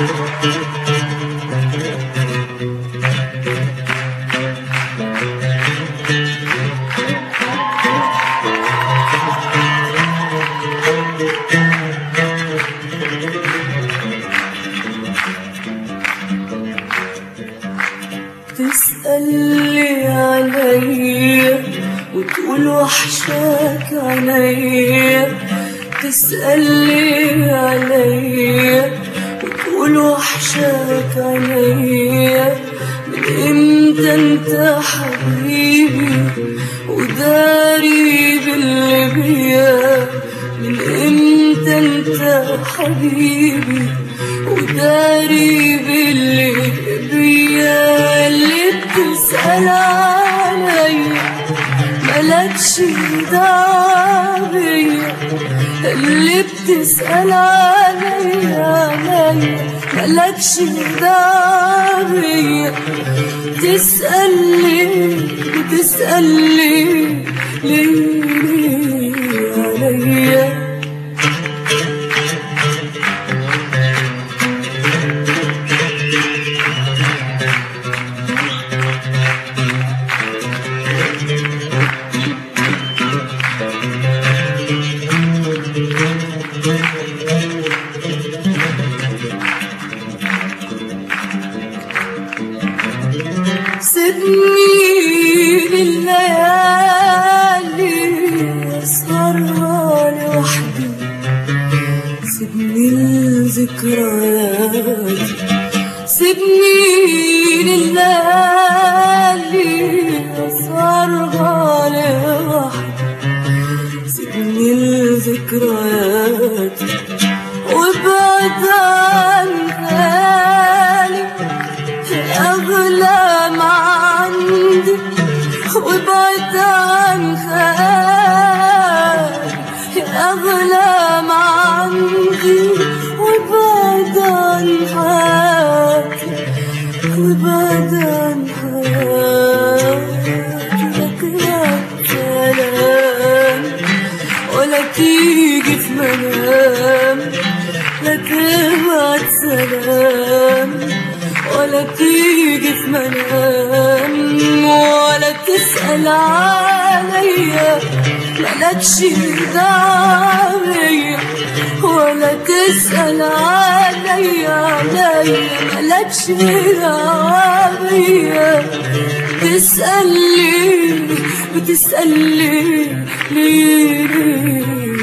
تسألي عليا وتقول وحشاك عينيا، تسألي عليا وتقول وحشاك عينيا. من امتى انت حبيبي وداري باللي بيا؟ من امتى انت حبيبي وداري باللي بيا؟ اللي بتسأل عليا ملكش دعوة بيا، اللي بتسأل عليا ملكش دعوة بيا. تسألي ليه عليا؟ سيبني بالليالي أسهرها لوحدي، سيبني الذكريات، سيبني لليالي أسهرها لوحدي، سيبني الذكريات وابعد عن خيالي أغلى ما عندي، وابعد عن خيالي أغلى ما عندي، وابعد عن حياتي، وابعد عن حياتي. لك كلام ولا تيجي في منام، لا تبعت سلام ولا تيجي في منام، ولا تسأل عليا ملكش دعوة بيا، ولا تسأل عليا ملكش دعوة بيا. بتسألي ليه